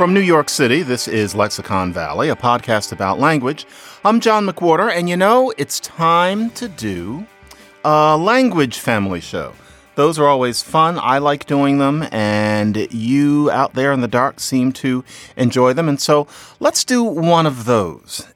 From New York City, this is Lexicon Valley, a podcast about language. I'm John McWhorter, and you know, it's time to do a language family show. Those are always fun. I like doing them, and you out there in the dark seem to enjoy them. And so let's do one of those.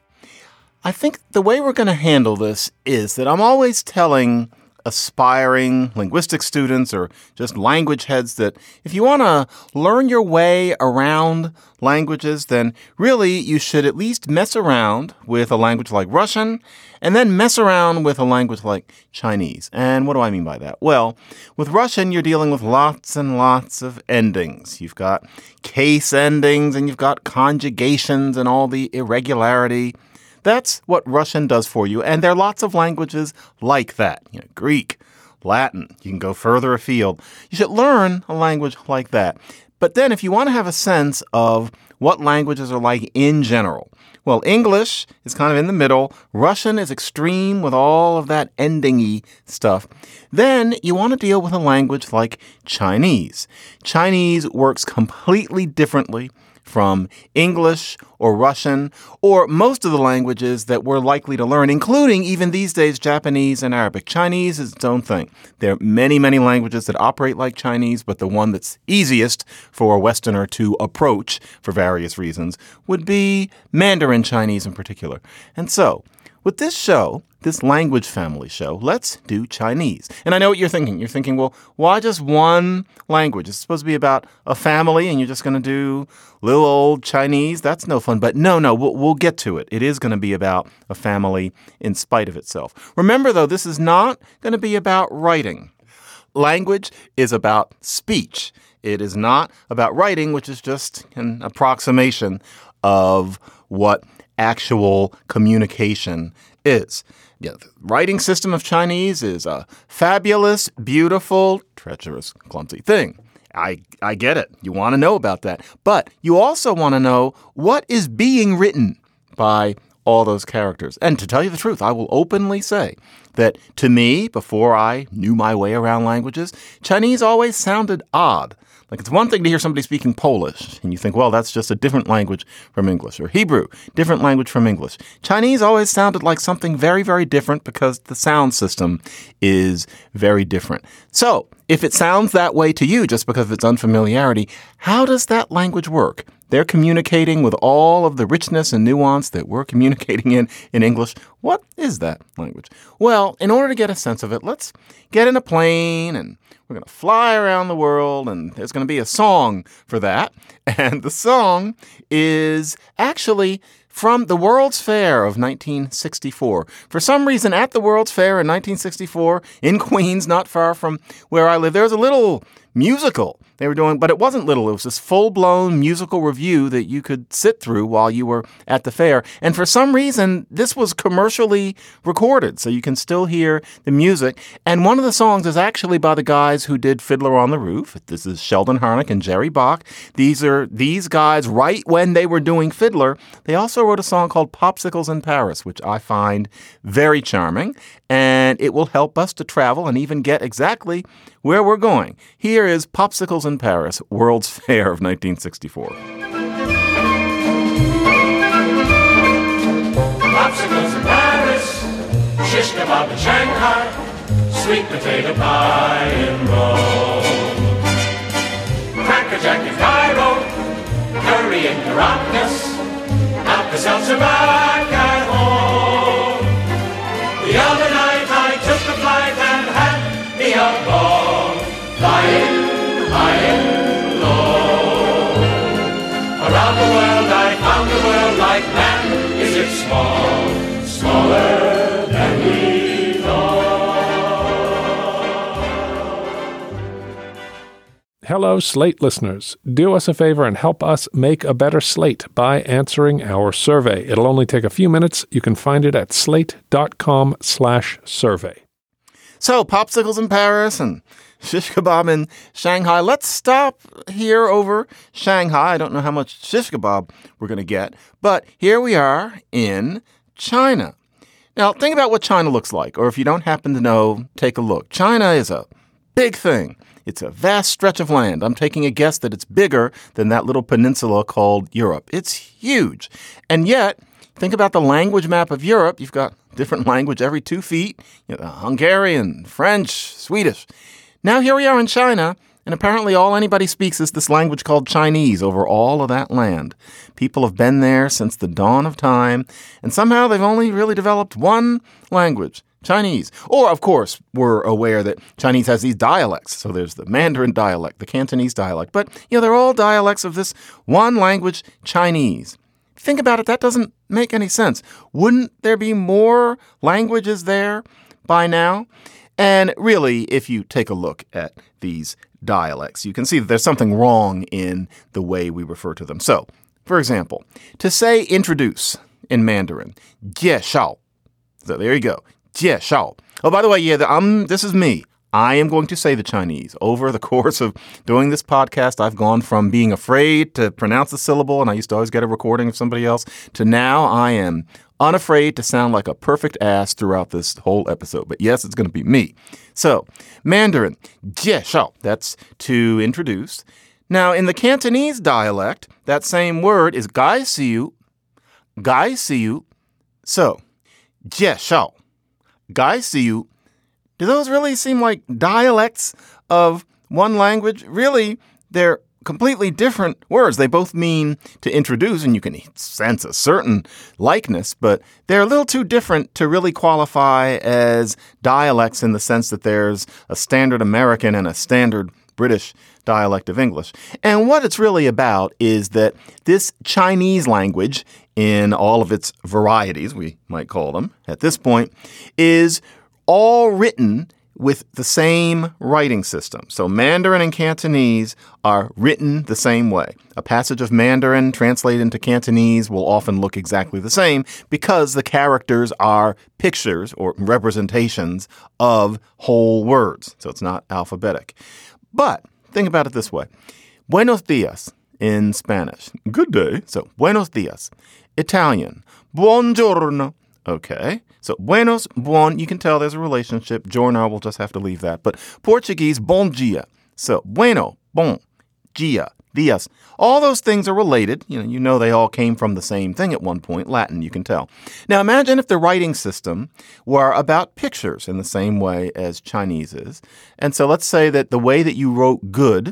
I think the way we're going to handle this is that I'm always telling aspiring linguistic students or just language heads that if you want to learn your way around languages, then really you should at least mess around with a language like Russian and then mess around with a language like Chinese. And what do I mean by that? Well, with Russian, you're dealing with lots and lots of endings. You've got case endings and you've got conjugations and all the irregularity. That's what Russian does for you. And there are lots of languages like that. You know, Greek, Latin. You can go further afield. You should learn a language like that. But then if you want to have a sense of what languages are like in general, well, English is kind of in the middle. Russian is extreme with all of that ending-y stuff. Then you want to deal with a language like Chinese. Chinese works completely differently from English or Russian or most of the languages that we're likely to learn, including even these days Japanese and Arabic. Chinese is its own thing. There are many, many languages that operate like Chinese, but the one that's easiest for a Westerner to approach for various reasons would be Mandarin Chinese in particular. And so with this show, this language family show, let's do Chinese. And I know what you're thinking. You're thinking, well, why just one language? It's supposed to be about a family and you're just going to do little old Chinese. That's no fun. But no, we'll get to it. It is going to be about a family in spite of itself. Remember, though, this is not going to be about writing. Language is about speech. It is not about writing, which is just an approximation of what actual communication is. Yeah, the writing system of Chinese is a fabulous, beautiful, treacherous, clumsy thing. I get it. You want to know about that. But you also want to know what is being written by all those characters. And to tell you the truth, I will openly say that to me, before I knew my way around languages, Chinese always sounded odd. Like it's one thing to hear somebody speaking Polish and you think, well, that's just a different language from English, or Hebrew, different language from English. Chinese always sounded like something very, very different because the sound system is very different. So if it sounds that way to you just because of its unfamiliarity, how does that language work? They're communicating with all of the richness and nuance that we're communicating in English. What is that language? Well, in order to get a sense of it, let's get in a plane and we're going to fly around the world, and there's going to be a song for that. And the song is actually from the World's Fair of 1964. For some reason, at the World's Fair in 1964 in Queens, not far from where I live, there was a little musical they were doing, but it wasn't little. It was this full-blown musical review that you could sit through while you were at the fair. And for some reason, this was commercially recorded, so you can still hear the music. And one of the songs is actually by the guys who did Fiddler on the Roof. This is Sheldon Harnick and Jerry Bach. These guys, right when they were doing Fiddler, they also wrote a song called Popsicles in Paris, which I find very charming. And it will help us to travel and even get exactly where we're going. Here is Popsicles in Paris, World's Fair of 1964. Popsicles in Paris, shish kebab in Shanghai, sweet potato pie in Rome, crackerjack in Cairo, curry in Caracas, Alka-Seltzer back at home. The other night I took a flight and had me a ball, flying high and low. Around the world I found the world like man. Is it small, smaller than we thought? Hello, Slate listeners. Do us a favor and help us make a better Slate by answering our survey. It'll only take a few minutes. You can find it at slate.com/survey. So, popsicles in Paris and shish kebab in Shanghai. Let's stop here over Shanghai. I don't know how much shish kebab we're going to get, but here we are in China. Now, think about what China looks like, or if you don't happen to know, take a look. China is a big thing. It's a vast stretch of land. I'm taking a guess that it's bigger than that little peninsula called Europe. It's huge. And yet, think about the language map of Europe. You've got different language every 2 feet. Hungarian, French, Swedish. Now here we are in China, and apparently all anybody speaks is this language called Chinese over all of that land. People have been there since the dawn of time, and somehow they've only really developed one language, Chinese. Or, of course, we're aware that Chinese has these dialects. So there's the Mandarin dialect, the Cantonese dialect. But, they're all dialects of this one language, Chinese. Think about it, that doesn't make any sense. Wouldn't there be more languages there by now? And really, if you take a look at these dialects, you can see that there's something wrong in the way we refer to them. So, for example, to say introduce in Mandarin, 介绍. So there you go, 介绍. Oh, by the way, this is me. I am going to say the Chinese. Over the course of doing this podcast, I've gone from being afraid to pronounce the syllable, and I used to always get a recording of somebody else, to now I am unafraid to sound like a perfect ass throughout this whole episode. But yes, it's going to be me. So, Mandarin, 介绍, that's to introduce. Now, in the Cantonese dialect, that same word is 介绍. 介绍. So, 介绍, 介绍. Do those really seem like dialects of one language? Really, they're completely different words. They both mean to introduce, and you can sense a certain likeness, but they're a little too different to really qualify as dialects in the sense that there's a standard American and a standard British dialect of English. And what it's really about is that this Chinese language, in all of its varieties, we might call them at this point, is all written with the same writing system. So Mandarin and Cantonese are written the same way. A passage of Mandarin translated into Cantonese will often look exactly the same because the characters are pictures or representations of whole words. So it's not alphabetic. But think about it this way. Buenos dias in Spanish. Good day. So buenos dias. Italian. Buongiorno. Okay. So buenos, bon, you can tell there's a relationship. Giorno, we'll just have to leave that. But Portuguese, bom dia. So bueno, bon, dia, dias. All those things are related. You know they all came from the same thing at one point. Latin, you can tell. Now imagine if the writing system were about pictures in the same way as Chinese is. And so let's say that the way that you wrote good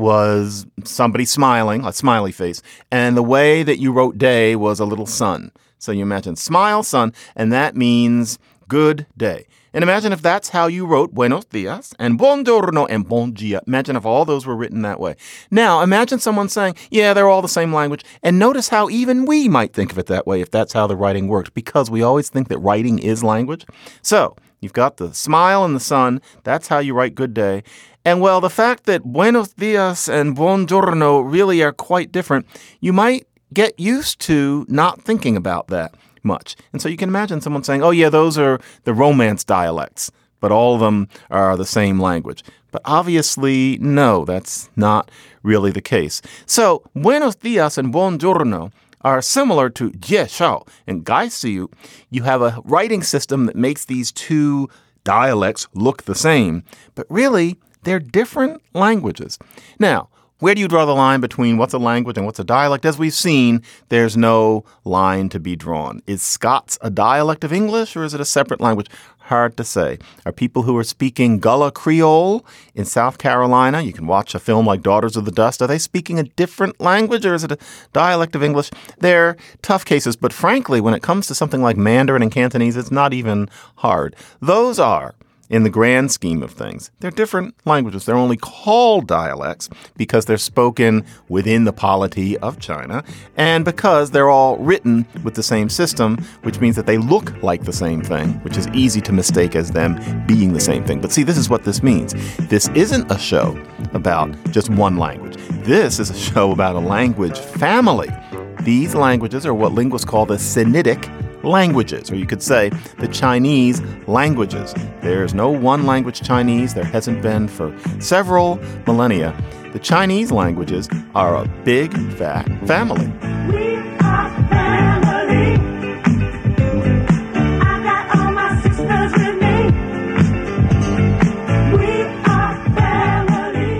was somebody smiling, a smiley face. And the way that you wrote day was a little sun. So you imagine smile, sun, and that means good day. And imagine if that's how you wrote buenos dias and buongiorno and bon dia. Imagine if all those were written that way. Now, imagine someone saying, yeah, they're all the same language. And notice how even we might think of it that way if that's how the writing works, because we always think that writing is language. So you've got the smile and the sun. That's how you write good day. And well, the fact that buenos dias and buongiorno really are quite different, you might get used to not thinking about that much. And so you can imagine someone saying, oh, yeah, those are the Romance dialects, but all of them are the same language. But obviously, no, that's not really the case. So buenos dias and buongiorno are similar to 介绍 and 介绍. You have a writing system that makes these two dialects look the same, but really, they're different languages. Now, where do you draw the line between what's a language and what's a dialect? As we've seen, there's no line to be drawn. Is Scots a dialect of English or is it a separate language? Hard to say. Are people who are speaking Gullah Creole in South Carolina, you can watch a film like Daughters of the Dust, are they speaking a different language or is it a dialect of English? They're tough cases, but frankly, when it comes to something like Mandarin and Cantonese, it's not even hard. Those are, in the grand scheme of things, they're different languages. They're only called dialects because they're spoken within the polity of China and because they're all written with the same system, which means that they look like the same thing, which is easy to mistake as them being the same thing. But see, this is what this means. This isn't a show about just one language. This is a show about a language family. These languages are what linguists call the Sinitic languages, or you could say the Chinese languages. There's no one language Chinese. There hasn't been for several millennia. The Chinese languages are a big, fat family. We are family. I got all my sisters with me. We are family.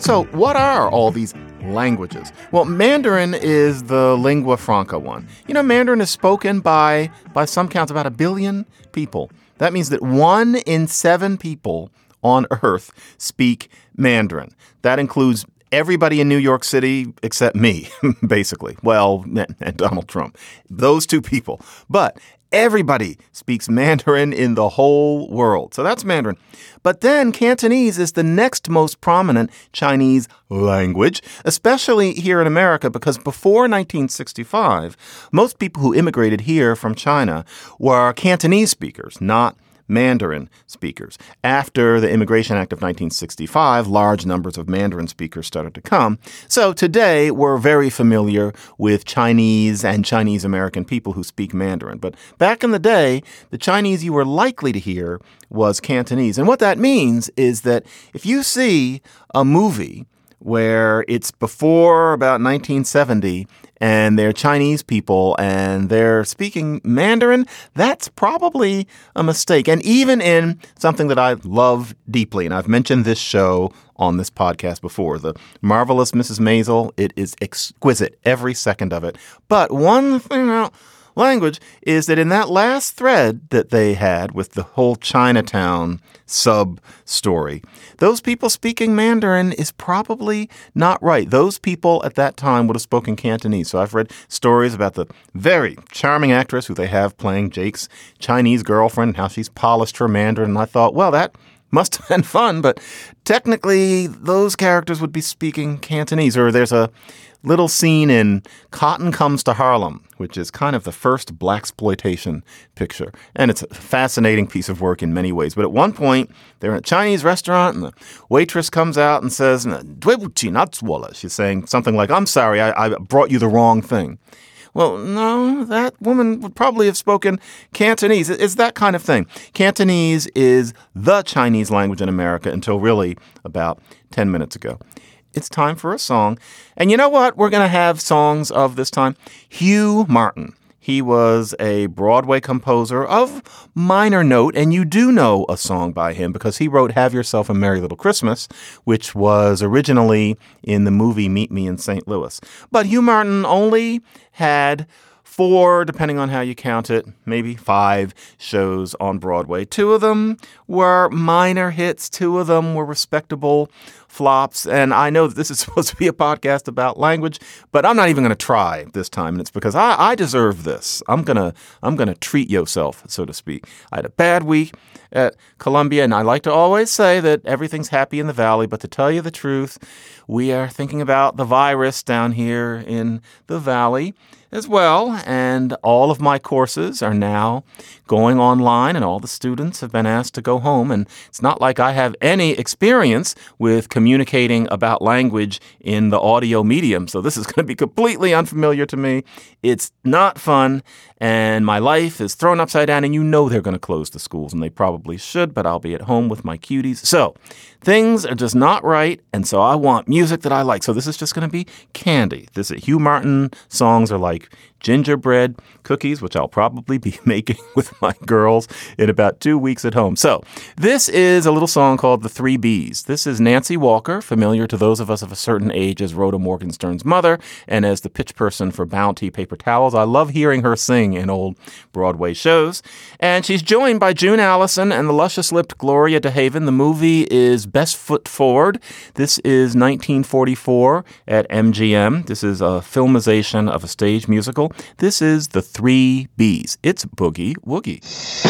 So what are all these languages? Well, Mandarin is the lingua franca one. You know, Mandarin is spoken by some counts about 1 billion people. That means that 1 in 7 people on Earth speak Mandarin. That includes everybody in New York City except me, basically. Well, and Donald Trump. Those 2 people. But everybody speaks Mandarin in the whole world. So that's Mandarin. But then Cantonese is the next most prominent Chinese language, especially here in America, because before 1965, most people who immigrated here from China were Cantonese speakers, not Mandarin speakers. After the Immigration Act of 1965, large numbers of Mandarin speakers started to come. So today we're very familiar with Chinese and Chinese American people who speak Mandarin. But back in the day, the Chinese you were likely to hear was Cantonese. And what that means is that if you see a movie where it's before about 1970 and they're Chinese people and they're speaking Mandarin, that's probably a mistake. And even in something that I love deeply, and I've mentioned this show on this podcast before, The Marvelous Mrs. Maisel, it is exquisite, every second of it. But one thing about language is that in that last thread that they had with the whole Chinatown sub-story, those people speaking Mandarin is probably not right. Those people at that time would have spoken Cantonese. So I've read stories about the very charming actress who they have playing Jake's Chinese girlfriend and how she's polished her Mandarin. And I thought, well, that must have been fun, but technically those characters would be speaking Cantonese. Or there's a little scene in Cotton Comes to Harlem, which is kind of the first blaxploitation picture. And it's a fascinating piece of work in many ways. But at one point, they're in a Chinese restaurant and the waitress comes out and says, she's saying something like, I'm sorry, I brought you the wrong thing. Well, no, that woman would probably have spoken Cantonese. It's that kind of thing. Cantonese is the Chinese language in America until really about 10 minutes ago. It's time for a song. And you know what? We're going to have songs of this time. Hugh Martin. He was a Broadway composer of minor note, and you do know a song by him because he wrote Have Yourself a Merry Little Christmas, which was originally in the movie Meet Me in St. Louis. But Hugh Martin only had 4, depending on how you count it, maybe 5 shows on Broadway. 2 of them were minor hits. 2 of them were respectable flops. And I know that this is supposed to be a podcast about language, but I'm not even going to try this time. And it's because I deserve this. I'm gonna treat yourself, so to speak. I had a bad week at Columbia, and I like to always say that everything's happy in the valley. But to tell you the truth, we are thinking about the virus down here in the valley as well. And all of my courses are now going online and all the students have been asked to go home. And it's not like I have any experience with communicating about language in the audio medium. So this is going to be completely unfamiliar to me. It's not fun. And my life is thrown upside down. And you know they're going to close the schools, and they probably should, but I'll be at home with my cuties. So things are just not right. And so I want music that I like. So this is just going to be candy. This is Hugh Martin songs are like gingerbread cookies, which I'll probably be making with my girls in about 2 weeks at home. So this is a little song called The 3 B's. This is Nancy Walker, familiar to those of us of a certain age as Rhoda Morgenstern's mother and as the pitch person for Bounty paper towels. I love hearing her sing in old Broadway shows. And she's joined by June Allison and the luscious-lipped Gloria DeHaven. The movie is Best Foot Forward. This is 1944 at MGM. This is a filmization of a stage musical. This is The 3 B's. It's Boogie Woogie.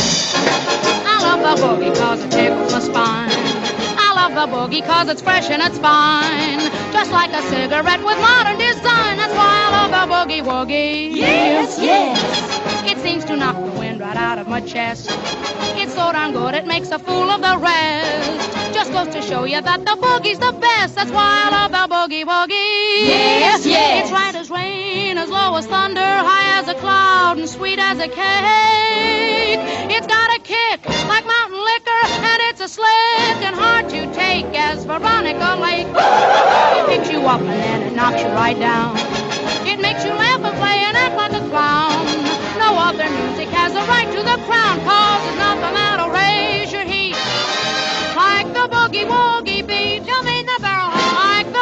I love the boogie cause it tickles my spine. I love the boogie cause it's fresh and it's fine. Just like a cigarette with modern design. That's why I love the boogie woogie. Yes, yes. It seems to knock the wind right out of my chest. It's so darn good it makes a fool of the rest. Just goes to show you that the boogie's the best. That's why I love the boogie woogie. Yes, yes. It's right as rain, as low as thunder, high as a cloud, and sweet as a cake. It's got a kick like mountain liquor, and it's as slick and hard to take as Veronica Lake. It picks you up and then it knocks you right down. It makes you laugh and play and act like a clown. No other music has a right to the crown, cause there's nothing that'll raise your heat like the boogie woogie beat. You mean the barrel like the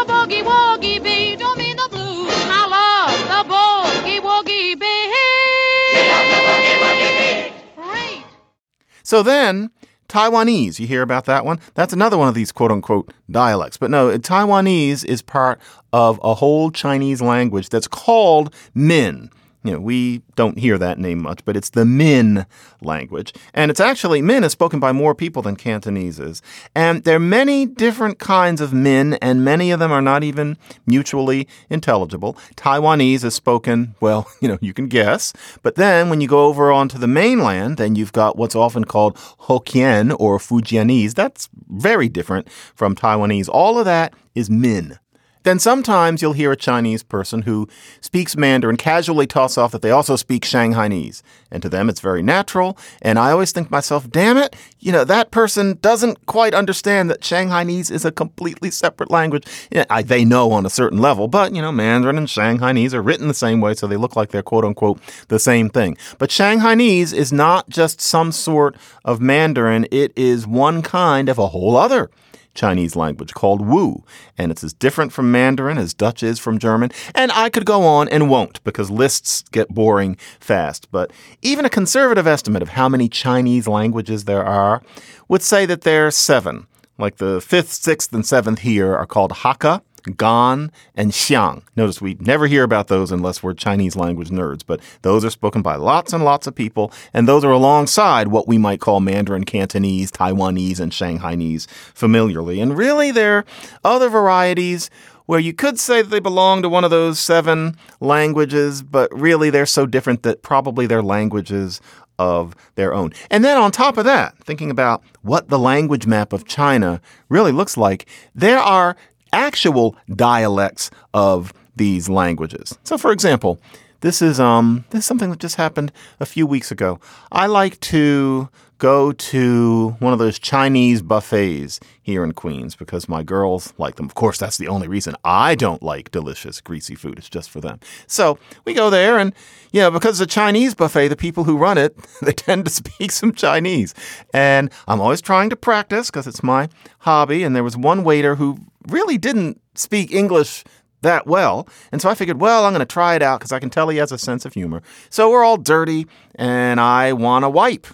So then Taiwanese, you hear about that one? That's another one of these quote unquote dialects. But no, Taiwanese is part of a whole Chinese language that's called Min. You know, we don't hear that name much, but it's the Min language. And it's actually, Min is spoken by more people than Cantonese is. And there are many different kinds of Min, and many of them are not even mutually intelligible. Taiwanese is spoken, well, you can guess. But then when you go over onto the mainland, then you've got what's often called Hokkien or Fujianese. That's very different from Taiwanese. All of that is Min. Then sometimes you'll hear a Chinese person who speaks Mandarin casually toss off that they also speak Shanghainese. And to them, it's very natural. And I always think to myself, damn it, that person doesn't quite understand that Shanghainese is a completely separate language. They know on a certain level, but, Mandarin and Shanghainese are written the same way, so they look like they're quote unquote the same thing. But Shanghainese is not just some sort of Mandarin. It is one kind of a whole other Chinese language called Wu. And it's as different from Mandarin as Dutch is from German. And I could go on and won't because lists get boring fast. But even a conservative estimate of how many Chinese languages there are would say that there are 7. Like the 5th, 6th, and 7th here are called Hakka, Gan, and Xiang. Notice we never hear about those unless we're Chinese language nerds, but those are spoken by lots and lots of people, and those are alongside what we might call Mandarin, Cantonese, Taiwanese, and Shanghainese familiarly. And really, there are other varieties where you could say that they belong to one of those 7 languages, but really they're so different that probably they're languages of their own. And then on top of that, thinking about what the language map of China really looks like, there are actual dialects of these languages. So, for example, this is something that just happened a few weeks ago. I like to go to one of those Chinese buffets here in Queens because my girls like them. Of course, that's the only reason I don't like delicious, greasy food. It's just for them. So we go there and, because it's a Chinese buffet, the people who run it, they tend to speak some Chinese. And I'm always trying to practice because it's my hobby. And there was one waiter who really didn't speak English that well. And so I figured, I'm going to try it out because I can tell he has a sense of humor. So we're all dirty and I want to wipe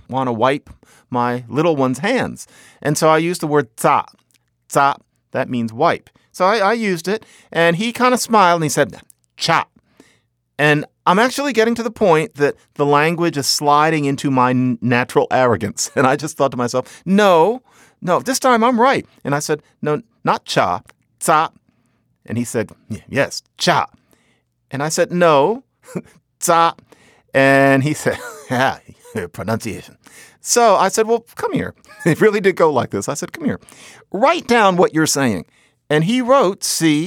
my little one's hands. And so I used the word za. Za, that means wipe. So I used it and he kind of smiled and he said, cha. And I'm actually getting to the point that the language is sliding into my natural arrogance. And I just thought to myself, no, this time I'm right. And I said, no, not cha, za. And he said, yes, cha. And I said, no, za. And he said, pronunciation. So I said, well, come here. It really did go like this. I said, come here. Write down what you're saying. And he wrote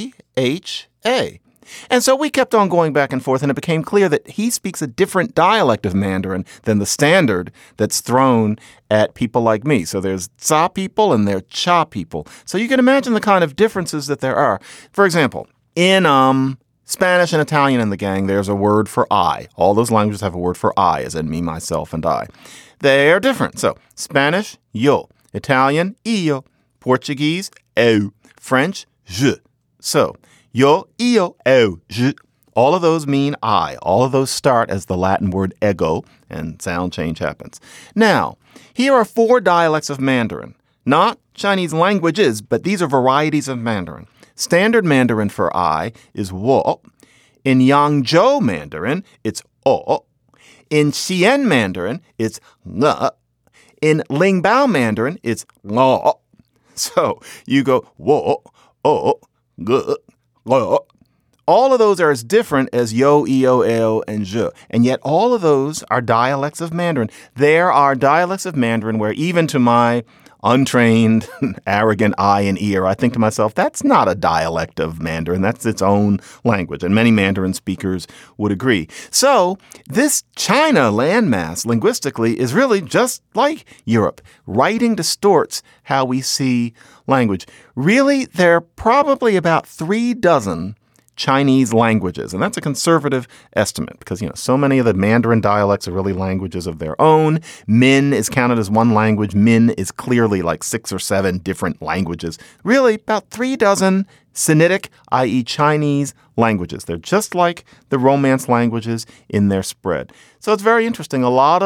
C-H-A. And so we kept on going back and forth, and it became clear that he speaks a different dialect of Mandarin than the standard that's thrown at people like me. So there's za people and there are cha people. So you can imagine the kind of differences that there are. For example, in Spanish and Italian in the gang, there's a word for I. All those languages have a word for I, as in me, myself, and I. They are different. So Spanish, yo. Italian, io. Portuguese, eu. French, je. So yo, io, eu, je. All of those mean I. All of those start as the Latin word ego, and sound change happens. Now, here are 4 dialects of Mandarin. Not Chinese languages, but these are varieties of Mandarin. Standard Mandarin for I is wo. In Yangzhou Mandarin, it's o. In Xi'an Mandarin, it's ng. In Lingbao Mandarin, it's ngo. So you go wo, o, g, lo. All of those are as different as yo, io, eo, and je. And yet all of those are dialects of Mandarin. There are dialects of Mandarin where even to my untrained, arrogant eye and ear, I think to myself, that's not a dialect of Mandarin. That's its own language. And many Mandarin speakers would agree. So this China landmass linguistically is really just like Europe. Writing distorts how we see language. Really, there are probably about 3 dozen Chinese languages. And that's a conservative estimate because, so many of the Mandarin dialects are really languages of their own. Min is counted as one language. Min is clearly like 6 or 7 different languages. Really, about 3 dozen Sinitic, i.e. Chinese languages. They're just like the Romance languages in their spread. So it's very interesting. A lot of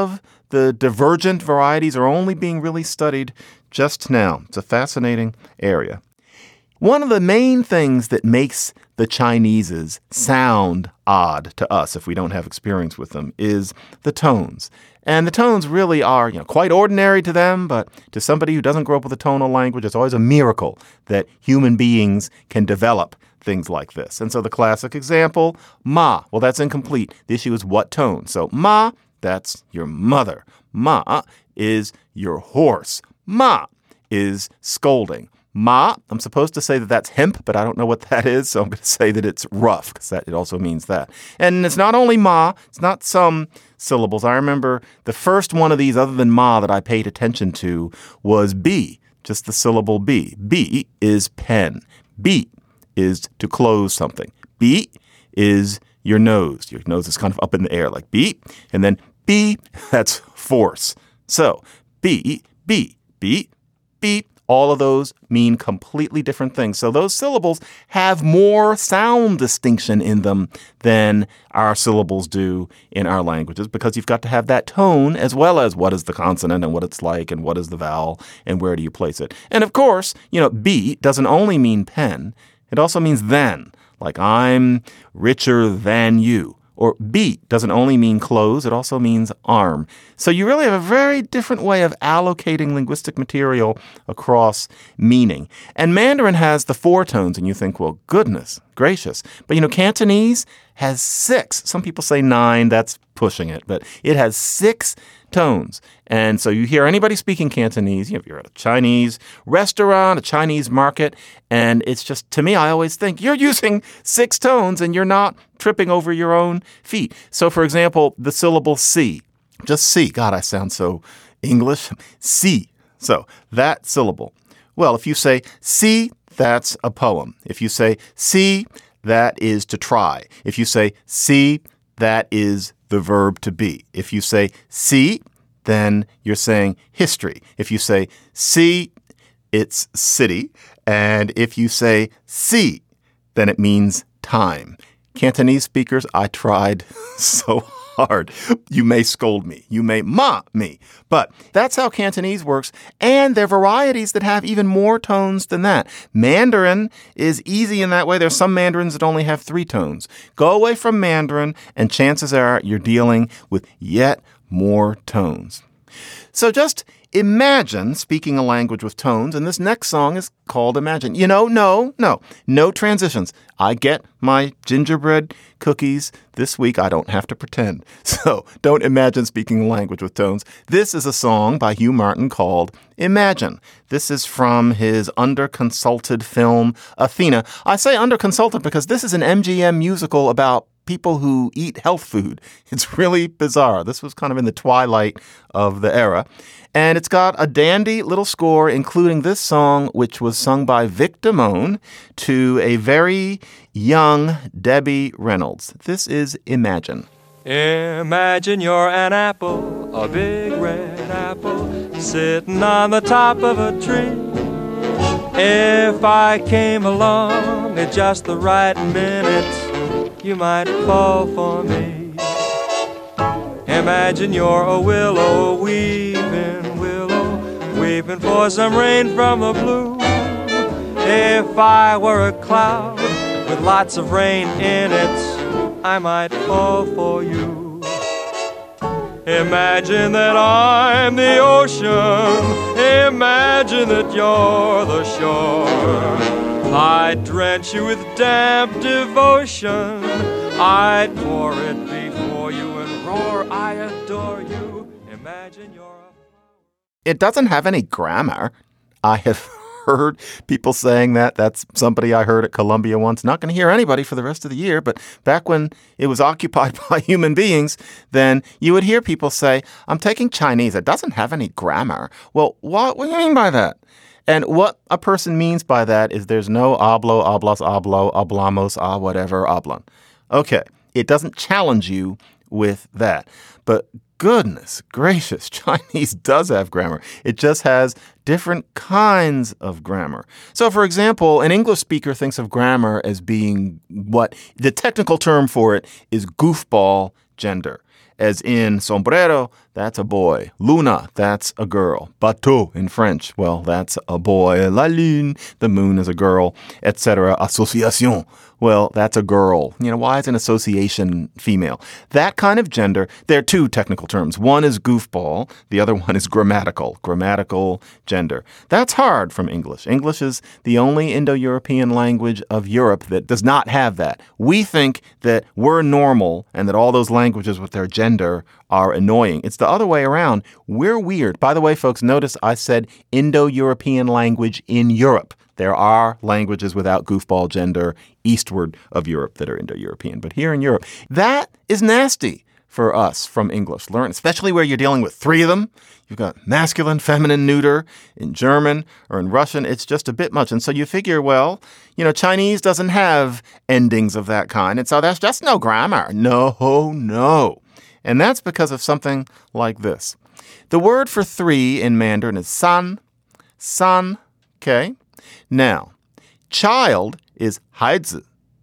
the divergent varieties are only being really studied just now. It's a fascinating area. One of the main things that makes the Chineses sound odd to us if we don't have experience with them is the tones. And the tones really are, quite ordinary to them, but to somebody who doesn't grow up with a tonal language, it's always a miracle that human beings can develop things like this. And so the classic example, ma, well, that's incomplete. The issue is what tone. So ma, that's your mother. Ma is your horse. Ma is scolding. Ma, I'm supposed to say that that's hemp, but I don't know what that is, so I'm going to say that it's rough, because it also means that. And it's not only ma, it's not some syllables. I remember the first one of these other than ma that I paid attention to was B, just the syllable B. B is pen. B is to close something. B is your nose. Your nose is kind of up in the air like B. And then B, that's force. So B, B, B, B. All of those mean completely different things. So those syllables have more sound distinction in them than our syllables do in our languages, because you've got to have that tone as well as what is the consonant and what it's like and what is the vowel and where do you place it. And of course, B doesn't only mean pen. It also means than, like I'm richer than you. Or B doesn't only mean clothes, it also means arm. So you really have a very different way of allocating linguistic material across meaning. And Mandarin has the 4 tones, and you think, well, goodness gracious. But Cantonese has 6. Some people say 9, that's pushing it, but it has 6 tones. And so you hear anybody speaking Cantonese, if you're at a Chinese restaurant, a Chinese market, and it's just, to me, I always think you're using 6 tones and you're not tripping over your own feet. So, for example, the syllable C, just C. God, I sound so English. C. So that syllable. Well, if you say C, that's a poem. If you say C, that is to try. If you say C, that is the verb to be. If you say see, then you're saying history. If you say see, it's city. And if you say see, then it means time. Cantonese speakers, I tried so hard. You may scold me. You may ma me. But that's how Cantonese works. And there are varieties that have even more tones than that. Mandarin is easy in that way. There's some Mandarins that only have 3 tones. Go away from Mandarin, and chances are you're dealing with yet more tones. So just imagine speaking a language with tones, and this next song is called Imagine. No transitions. I get my gingerbread cookies this week. I don't have to pretend. So don't imagine speaking a language with tones. This is a song by Hugh Martin called Imagine. This is from his under-consulted film, Athena. I say under-consulted because this is an MGM musical about people who eat health food. It's really bizarre. This was kind of in the twilight of the era. And it's got a dandy little score, including this song, which was sung by Vic Damone to a very young Debbie Reynolds. This is Imagine. Imagine you're an apple, a big red apple, sitting on the top of a tree. If I came along at just the right minute, you might fall for me. Imagine you're a willow, weeping for some rain from the blue. If I were a cloud with lots of rain in it, I might fall for you. Imagine that I'm the ocean, imagine that you're the shore. I'd drench you with damp devotion, I'd pour it before you and roar, I adore you. Imagine you're a... It doesn't have any grammar. I have heard people saying that. That's somebody I heard at Columbia once. Not going to hear anybody for the rest of the year, but back when it was occupied by human beings, then you would hear people say, I'm taking Chinese. It doesn't have any grammar. Well, what do you mean by that? And what a person means by that is there's no hablo, hablas, hablo, hablamos, whatever, hablan. Okay, it doesn't challenge you with that. But goodness gracious, Chinese does have grammar. It just has different kinds of grammar. So, for example, an English speaker thinks of grammar as being what the technical term for it is goofball gender. as in sombrero, that's a boy. Luna, that's a girl. Bateau in French, well, that's a boy. La lune, the moon is a girl, etc. Association, well, that's a girl. You know, why is an association female? That kind of gender, there are two technical terms. One is goofball. The other one is grammatical gender. That's hard from English. English is the only Indo-European language of Europe that does not have that. We think that we're normal and that all those languages with their gender are annoying. It's the other way around. We're weird. By the way, folks, notice I said Indo-European language in Europe. There are languages without goofball gender eastward of Europe that are Indo-European. But here in Europe, that is nasty for us from English. Learn, especially where you're dealing with three of them. You've got masculine, feminine, neuter in German or in Russian. It's just a bit much. And so you figure, well, you know, Chinese doesn't have endings of that kind. And so that's just no grammar. No. And that's because of something like this. The word for three in Mandarin is san. Okay. Now, child is 孩子.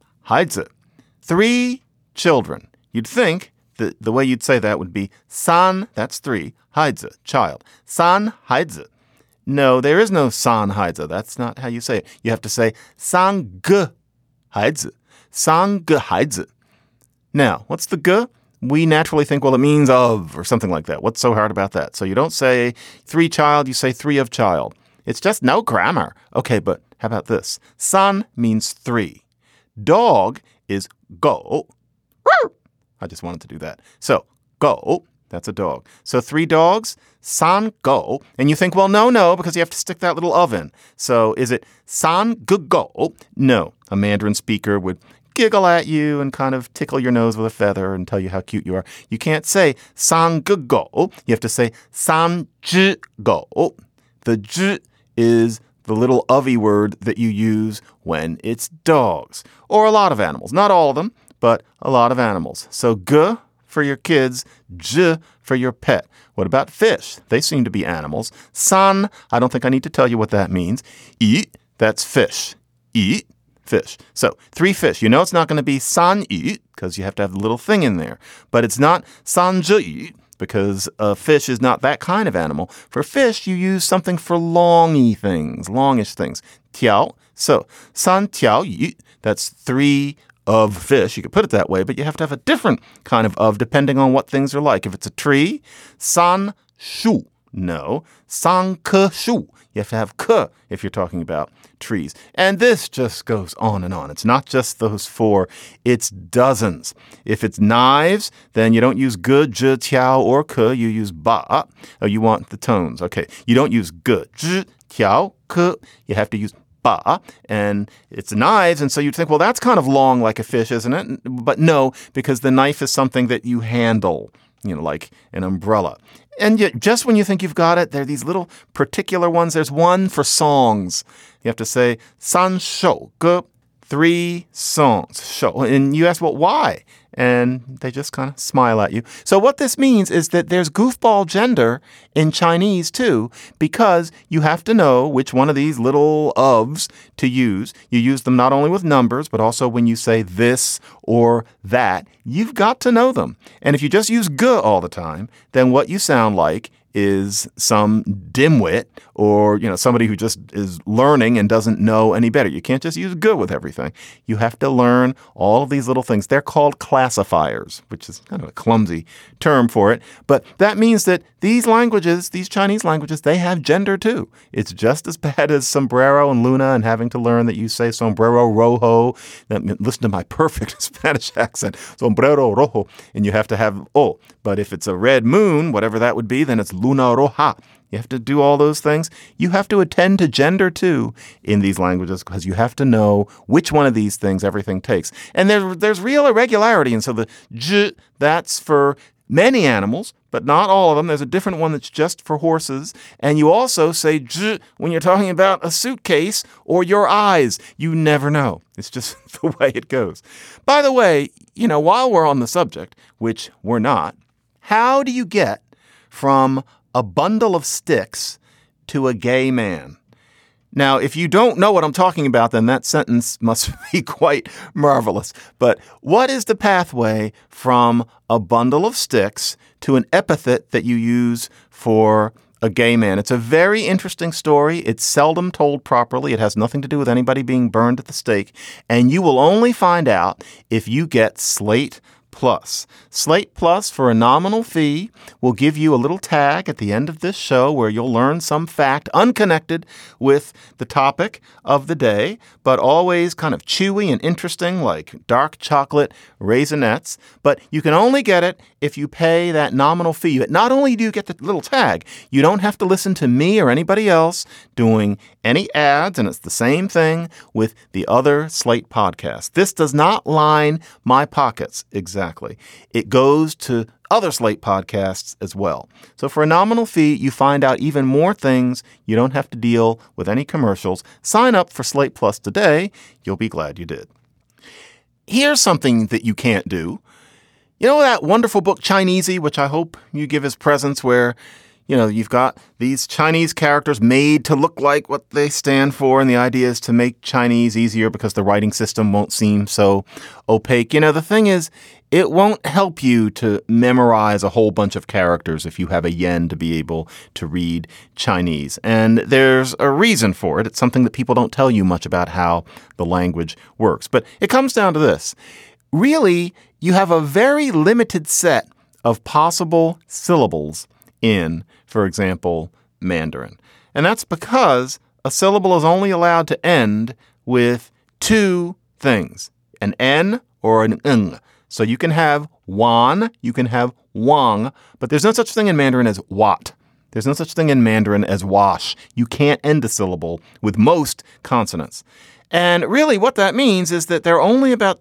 Three children. You'd think that the way you'd say that would be san, that's three, 孩子, child. San 孩子. No, there is no san 孩子. That's not how you say it. You have to say 三个孩子. 三个孩子. Now, what's the ge? We naturally think, well, it means of or something like that. What's so hard about that? So you don't say three child, you say three of child. It's just no grammar. Okay, but how about this? San means three. Dog is go. I just wanted to do that. So go, that's a dog. So three dogs, san go. And you think, well, no, because you have to stick that little of in. So is it san go? No, a Mandarin speaker would giggle at you and kind of tickle your nose with a feather and tell you how cute you are. You can't say san go. You have to say san zhi go. The zhi is the little of-y word that you use when it's dogs or a lot of animals. Not all of them, but a lot of animals. So g for your kids, j for your pet. What about fish? They seem to be animals. San, I don't think I need to tell you what that means. Eat, that's fish. Eat, fish. So three fish. You know it's not going to be san eat because you have to have the little thing in there. But it's not san zhi eat because a fish is not that kind of animal. For fish, you use something for longish things. Tiao. So san tiao eat, that's three of fish. You could put it that way, but you have to have a different kind of depending on what things are like. If it's a tree, san shu. No, san ke shu. You have to have ke if you're talking about trees. And this just goes on and on. It's not just those four. It's dozens. If it's knives, then you don't use ge, zhi, tiao, or ke. You use ba. Oh, you want the tones. Okay. You don't use ge, zhi, tiao, ke. You have to use ba. And it's knives. And so you'd think, well, that's kind of long like a fish, isn't it? But no, because the knife is something that you handle, you know, like an umbrella. And yet, just when you think you've got it, there are these little particular ones. There's one for songs. You have to say, san shou ge, three songs. Shou. And you ask, well, why? And they just kind of smile at you. So what this means is that there's goofball gender in Chinese, too, because you have to know which one of these little ofs to use. You use them not only with numbers, but also when you say this or that. You've got to know them. And if you just use ge all the time, then what you sound like is some dimwit or, you know, somebody who just is learning and doesn't know any better. You can't just use ge with everything. You have to learn all of these little things. They're called classifiers, which is kind of a clumsy term for it. But that means that these languages, these Chinese languages, they have gender too. It's just as bad as sombrero and luna and having to learn that you say sombrero rojo. Listen to my perfect Spanish accent. Sombrero rojo. And you have to have o. But if it's a red moon, whatever that would be, then it's luna roja. You have to do all those things. You have to attend to gender, too, in these languages because you have to know which one of these things everything takes. And there's real irregularity. And so the j, that's for many animals, but not all of them. There's a different one that's just for horses. And you also say j when you're talking about a suitcase or your eyes. You never know. It's just the way it goes. By the way, you know, while we're on the subject, which we're not, how do you get from a bundle of sticks to a gay man? Now, if you don't know what I'm talking about, then that sentence must be quite marvelous. But what is the pathway from a bundle of sticks to an epithet that you use for a gay man? It's a very interesting story. It's seldom told properly. It has nothing to do with anybody being burned at the stake. And you will only find out if you get Slate Plus. Slate Plus, for a nominal fee, will give you a little tag at the end of this show where you'll learn some fact unconnected with the topic of the day, but always kind of chewy and interesting, like dark chocolate raisinets. But you can only get it if you pay that nominal fee. But not only do you get the little tag, you don't have to listen to me or anybody else doing any ads, and it's the same thing with the other Slate podcasts. This does not line my pockets exactly. It goes to other Slate podcasts as well. So for a nominal fee, you find out even more things. You don't have to deal with any commercials. Sign up for Slate Plus today. You'll be glad you did. Here's something that you can't do. You know that wonderful book Chinesey, which I hope you give as presents, where you've got these Chinese characters made to look like what they stand for. And the idea is to make Chinese easier because the writing system won't seem so opaque. The thing is, it won't help you to memorize a whole bunch of characters if you have a yen to be able to read Chinese. And there's a reason for it. It's something that people don't tell you much about how the language works. But it comes down to this. Really, you have a very limited set of possible syllables in, for example, Mandarin. And that's because a syllable is only allowed to end with two things, an N or an ng. So you can have wan, you can have wang, but there's no such thing in Mandarin as wat. There's no such thing in Mandarin as wash. You can't end a syllable with most consonants. And really what that means is that there are only about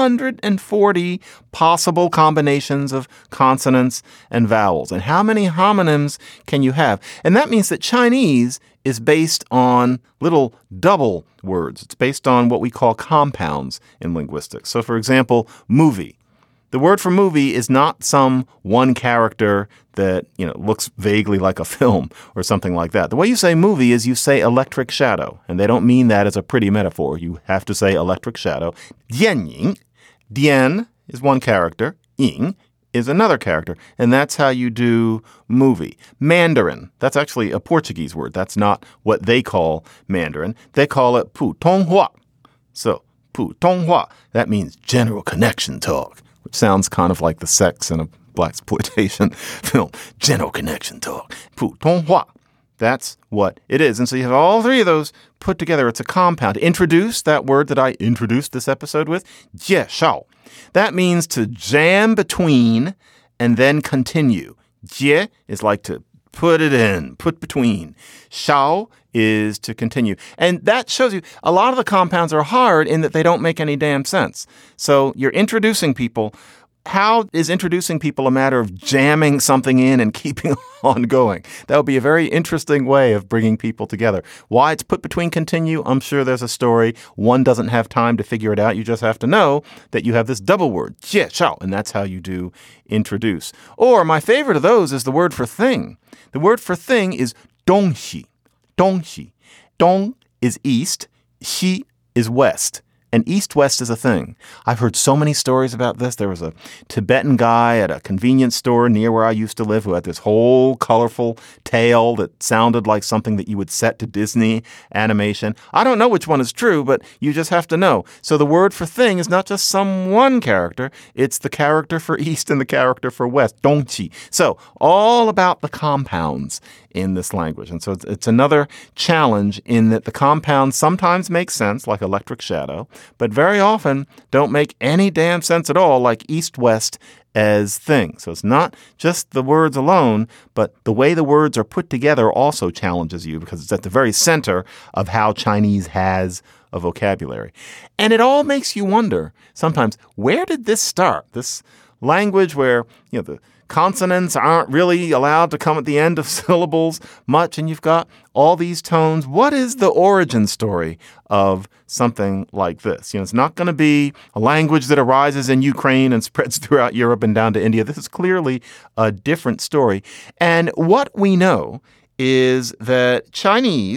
240 possible combinations of consonants and vowels. And how many homonyms can you have? And that means that Chinese is based on little double words. It's based on what we call compounds in linguistics. So, for example, movie. The word for movie is not some one character that, looks vaguely like a film or something like that. The way you say movie is you say electric shadow, and they don't mean that as a pretty metaphor. You have to say electric shadow. Dianying. Dian is one character. Ying is another character, and that's how you do movie. Mandarin, that's actually a Portuguese word. That's not what they call Mandarin. They call it Putonghua. So, Putonghua, that means general connection talk, which sounds kind of like the sex in a blaxploitation film. General connection talk. Putonghua. That's what it is. And so you have all three of those put together. It's a compound. Introduce, that word that I introduced this episode with, jie shao. That means to jam between and then continue. Jie is like to put it in, put between. Shao is to continue. And that shows you a lot of the compounds are hard in that they don't make any damn sense. So you're introducing people. How is introducing people a matter of jamming something in and keeping on going? That would be a very interesting way of bringing people together. Why it's put between continue, I'm sure there's a story. One doesn't have time to figure it out. You just have to know that you have this double word, jie shao, and that's how you do introduce. Or my favorite of those is the word for thing. The word for thing is dongxi. Dongxi. Dong is east, xi is west. And east-west is a thing. I've heard so many stories about this. There was a Tibetan guy at a convenience store near where I used to live who had this whole colorful tale that sounded like something that you would set to Disney animation. I don't know which one is true, but you just have to know. So the word for thing is not just some one character. It's the character for east and the character for west. Dongqi. So all about the compounds in this language. And so it's another challenge in that the compounds sometimes make sense, like electric shadow, but very often don't make any damn sense at all, like east-west as thing. So it's not just the words alone, but the way the words are put together also challenges you because it's at the very center of how Chinese has a vocabulary. And it all makes you wonder sometimes, where did this start? This language where, the consonants aren't really allowed to come at the end of syllables much, and you've got all these tones. What is the origin story of something like this? It's not going to be a language that arises in Ukraine and spreads throughout Europe and down to India. This is clearly a different story. And what we know is that Chinese,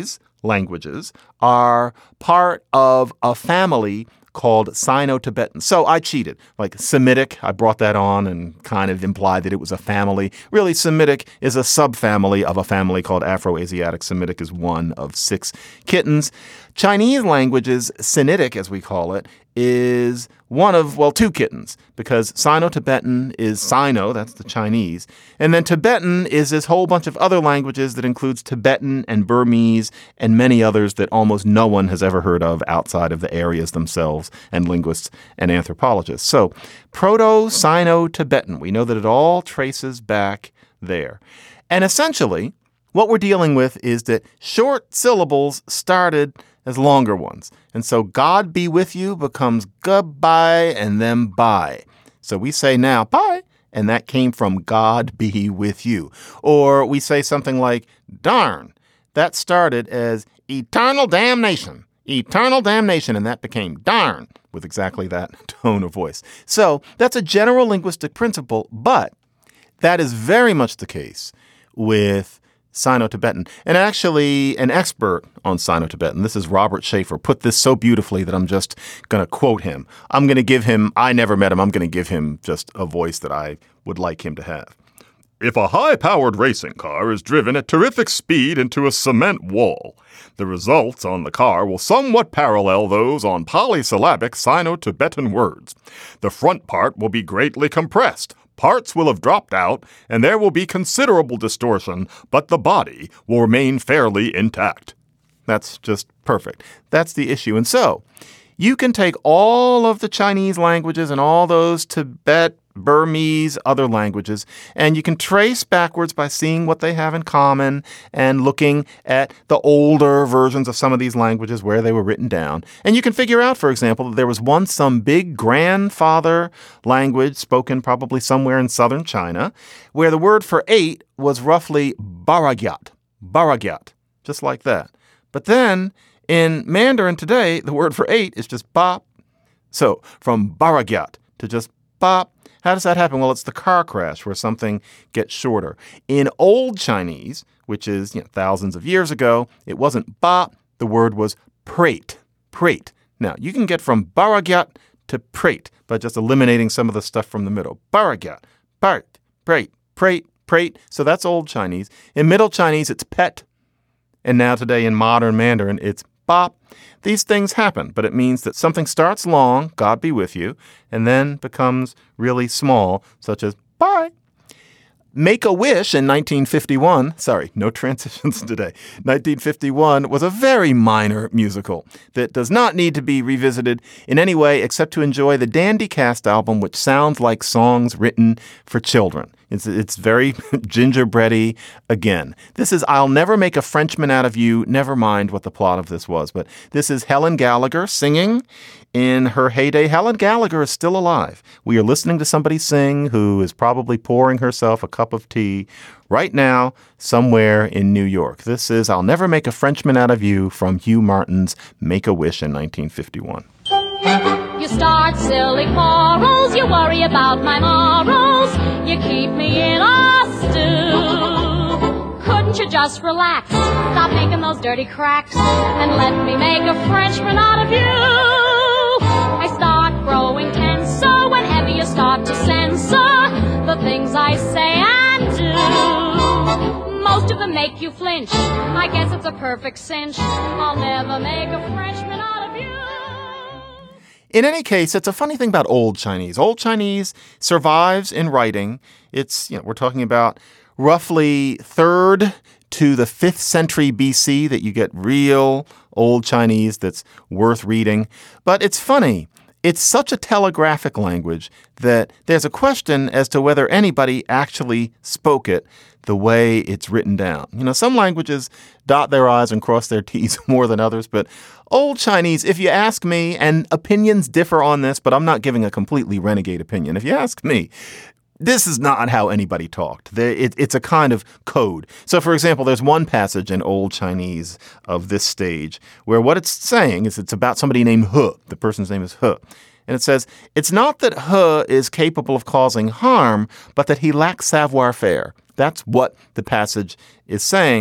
languages are part of a family called Sino-Tibetan. So I cheated. Like Semitic, I brought that on and kind of implied that it was a family. Really, Semitic is a subfamily of a family called Afro-Asiatic. Semitic is one of 6 kittens. Chinese languages, Sinitic as we call it, is one of, well, 2 kittens, because Sino-Tibetan is Sino, that's the Chinese. And then Tibetan is this whole bunch of other languages that includes Tibetan and Burmese and many others that almost no one has ever heard of outside of the areas themselves and linguists and anthropologists. So Proto-Sino-Tibetan, we know that it all traces back there. And essentially, what we're dealing with is that short syllables started as longer ones. And so God be with you becomes goodbye and then bye. So we say now bye, and that came from God be with you. Or we say something like darn. That started as eternal damnation, and that became darn with exactly that tone of voice. So that's a general linguistic principle, but that is very much the case with Sino-Tibetan. And actually, an expert on Sino-Tibetan, this is Robert Schaefer, put this so beautifully that I'm just going to quote him. I'm going to give him, I never met him, I'm going to give him just a voice that I would like him to have. If a high-powered racing car is driven at terrific speed into a cement wall, the results on the car will somewhat parallel those on polysyllabic Sino-Tibetan words. The front part will be greatly compressed. Parts will have dropped out, and there will be considerable distortion, but the body will remain fairly intact. That's just perfect. That's the issue. And so you can take all of the Chinese languages and all those Tibet, Burmese, other languages, and you can trace backwards by seeing what they have in common and looking at the older versions of some of these languages where they were written down. And you can figure out, for example, that there was once some big grandfather language spoken probably somewhere in southern China where the word for 8 was roughly baragyat, just like that. But then in Mandarin today, the word for 8 is just bop. So from baragyat to just bop. How does that happen? Well, it's the car crash where something gets shorter. In Old Chinese, which is thousands of years ago, it wasn't ba. The word was prate. Now, you can get from baragyat to prate by just eliminating some of the stuff from the middle. Baragyat, prate. So that's Old Chinese. In Middle Chinese, it's pet. And now today in modern Mandarin, it's bop. These things happen, but it means that something starts long, God be with you, and then becomes really small, such as bye. Make-A-Wish in 1951, sorry, no transitions today, 1951 was a very minor musical that does not need to be revisited in any way except to enjoy the Dandy Cast album, which sounds like songs written for children. It's very gingerbready again. This is I'll Never Make a Frenchman Out of You. Never mind what the plot of this was, but this is Helen Gallagher singing in her heyday. Helen Gallagher is still alive. We are listening to somebody sing who is probably pouring herself a cup of tea right now somewhere in New York. This is I'll Never Make a Frenchman Out of You from Hugh Martin's Make-A-Wish in 1951. You start silly quarrels, you worry about my morals, you keep me in a stew. Couldn't you just relax, stop making those dirty cracks, and let me make a Frenchman out of you? I start growing tenser whenever you start to censor the things I say and do. Most of them make you flinch, I guess it's a perfect cinch, I'll never make a Frenchman out of you. In any case, it's a funny thing about Old Chinese. Old Chinese survives in writing. It's, we're talking about roughly 3rd to the 5th century BC that you get real Old Chinese that's worth reading. But it's funny. It's such a telegraphic language that there's a question as to whether anybody actually spoke it the way it's written down. Some languages dot their I's and cross their T's more than others, but Old Chinese, if you ask me, and opinions differ on this, but I'm not giving a completely renegade opinion. If you ask me, this is not how anybody talked. It's a kind of code. So, for example, there's one passage in Old Chinese of this stage where what it's saying is it's about somebody named He. The person's name is He. And it says, it's not that He is capable of causing harm, but that he lacks savoir-faire. That's what the passage is saying.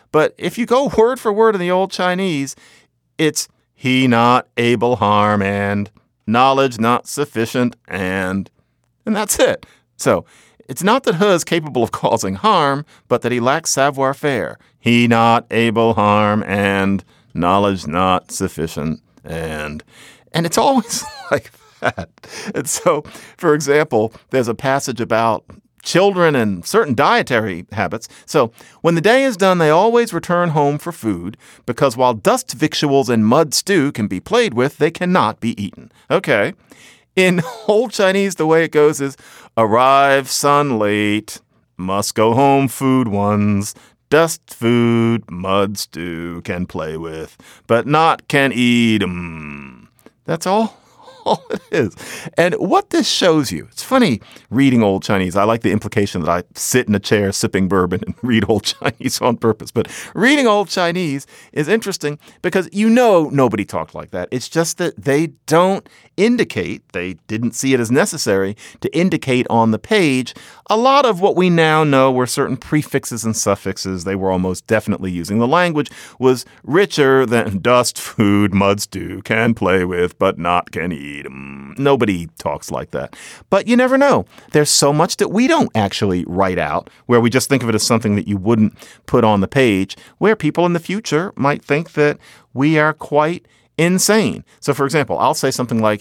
But if you go word for word in the old Chinese, it's he not able harm and knowledge not sufficient and that's it. So it's not that he is capable of causing harm, but that he lacks savoir-faire. He not able harm and knowledge not sufficient and it's always like that. And so, for example, there's a passage about children and certain dietary habits. So when the day is done, they always return home for food because while dust victuals and mud stew can be played with, they cannot be eaten. Okay. In Old Chinese, the way it goes is arrive sun late, must go home food ones, dust food, mud stew can play with, but not can eat 'em. That's all it is. And what this shows you, it's funny reading Old Chinese. I like the implication that I sit in a chair sipping bourbon and read Old Chinese on purpose. But reading Old Chinese is interesting because nobody talked like that. It's just that they don't indicate, they didn't see it as necessary to indicate on the page a lot of what we now know were certain prefixes and suffixes they were almost definitely using. The language was richer than dust, food, mud stew, can play with, but not can eat. Nobody talks like that. But you never know. There's so much that we don't actually write out where we just think of it as something that you wouldn't put on the page, where people in the future might think that we are quite insane. So, for example, I'll say something like,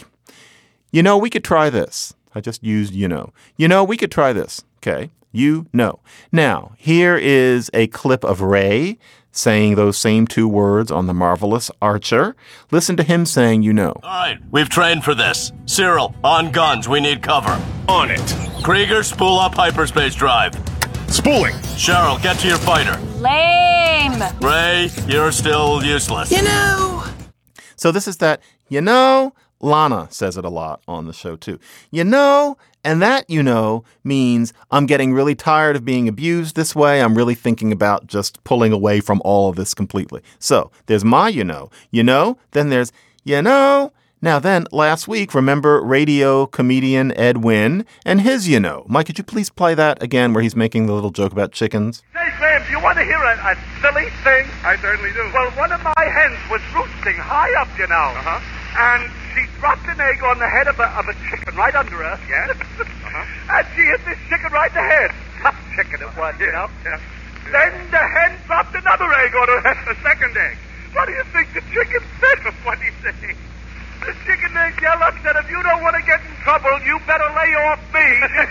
we could try this. I just used, we could try this. Okay. Now, here is a clip of Ray saying those same two words on The Marvelous Archer. Listen to him saying, All right, we've trained for this. Cyril, on guns, we need cover. On it. Krieger, spool up hyperspace drive. Spooling. Cheryl, get to your fighter. Lame. Ray, you're still useless. So this is that, Lana says it a lot on the show too. And that, means I'm getting really tired of being abused this way. I'm really thinking about just pulling away from all of this completely. So there's my, then there's, Now then, last week, remember radio comedian Ed Wynn and his, Mike, could you please play that again where he's making the little joke about chickens? Say, Graham, do you want to hear a silly thing? I certainly do. Well, one of my hens was roosting high up, Uh-huh. And she dropped an egg on the head of a chicken right under her. Yes? Uh-huh. And she hit this chicken right in the head. Tough chicken it was, Yeah. Then the hen dropped another egg on her head. A second egg. What do you think the chicken said? What do you say? The chicken named Yellow said, if you don't want to get in trouble, you better lay off me.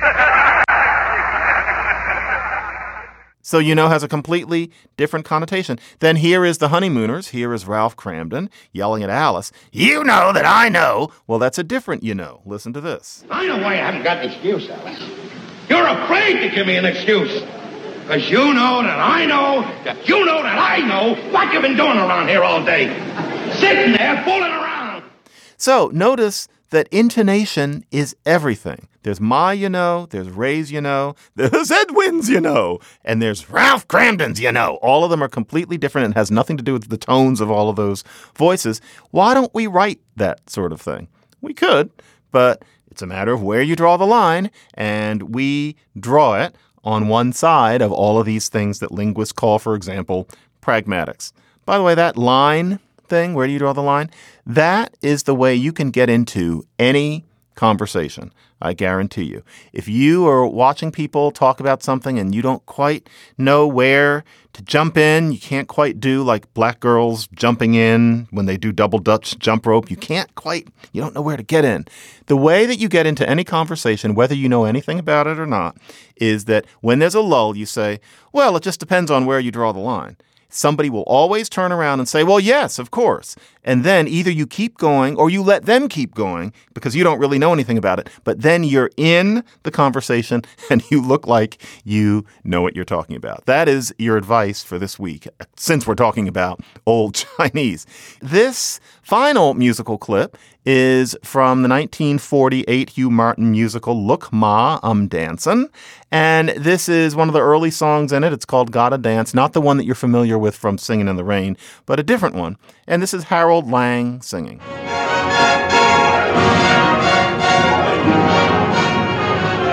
So, has a completely different connotation. Then here is the Honeymooners. Here is Ralph Cramden yelling at Alice. You know that I know. Well, that's a different Listen to this. I know why you haven't got an excuse, Alice. You're afraid to give me an excuse. Because you know that I know that you know that I know what you've been doing around here all day. Sitting there fooling around. So notice that intonation is everything. There's my, there's Ray's, there's Edwin's, and there's Ralph Cramden's, All of them are completely different and has nothing to do with the tones of all of those voices. Why don't we write that sort of thing? We could, but it's a matter of where you draw the line, and we draw it on one side of all of these things that linguists call, for example, pragmatics. By the way, that line thing, where do you draw the line? That is the way you can get into any conversation. I guarantee you. If you are watching people talk about something and you don't quite know where to jump in, you can't quite do like black girls jumping in when they do double Dutch jump rope. You don't know where to get in. The way that you get into any conversation, whether you know anything about it or not, is that when there's a lull, you say, well, it just depends on where you draw the line. Somebody will always turn around and say, well, yes, of course. And then either you keep going or you let them keep going because you don't really know anything about it. But then you're in the conversation and you look like you know what you're talking about. That is your advice for this week, since we're talking about Old Chinese. This final musical clip is from the 1948 Hugh Martin musical Look Ma, I'm Dancin'. And this is one of the early songs in it. It's called Gotta Dance, not the one that you're familiar with from Singin' in the Rain, but a different one. And this is Harold Lang singing. My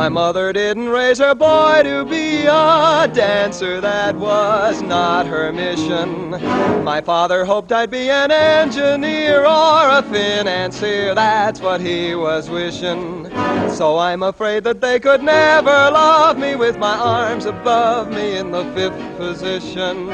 My mother didn't raise her boy to be a dancer, that was not her mission. My father hoped I'd be an engineer or a financier, that's what he was wishing. So I'm afraid that they could never love me with my arms above me in the 5th position.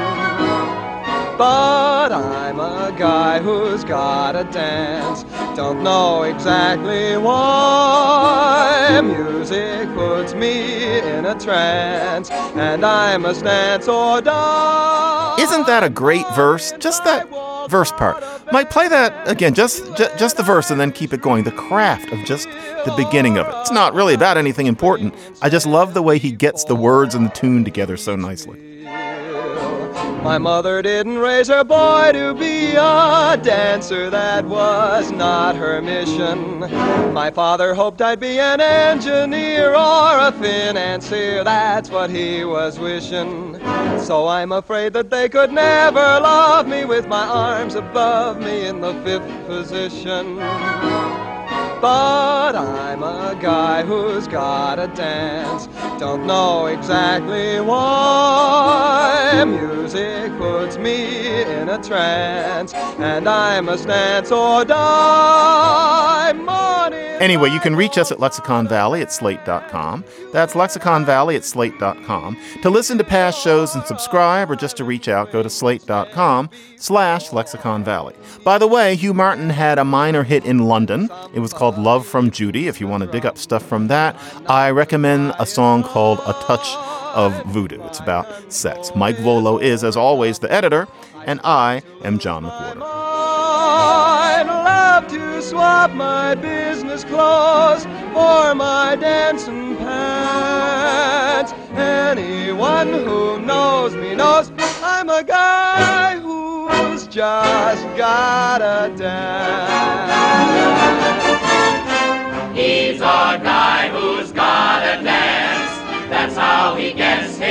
But I'm a guy who's gotta dance, don't know exactly why. Music puts me in a trance, and I must dance or die. Isn't that a great verse? Just that verse part. Might play that again, just the verse, and then keep it going. The craft of just the beginning of it. It's not really about anything important. I just love the way he gets the words and the tune together so nicely. My mother didn't raise her boy to be a dancer, that was not her mission. My father hoped I'd be an engineer or a financier, that's what he was wishing. So I'm afraid that they could never love me with my arms above me in the 5th position. But I'm a guy who's gotta dance, don't know exactly why. Music puts me in a trance, and I must dance or die. Morning. Anyway, you can reach us at Lexicon Valley at slate.com. That's Lexicon Valley at slate.com. To listen to past shows and subscribe, or just to reach out, go to slate.com/Lexicon Valley. By the way, Hugh Martin had a minor hit in London. It was called Love from Judy. If you want to dig up stuff from that, I recommend a song called A Touch of Voodoo. It's about sex. Mike Volo is, as always, the editor, and I am John McWhorter. I'd love to swap my business clothes for my dancing pants. Anyone who knows me knows I'm a guy who's just gotta dance. He's a guy who's gotta dance. That's how he gets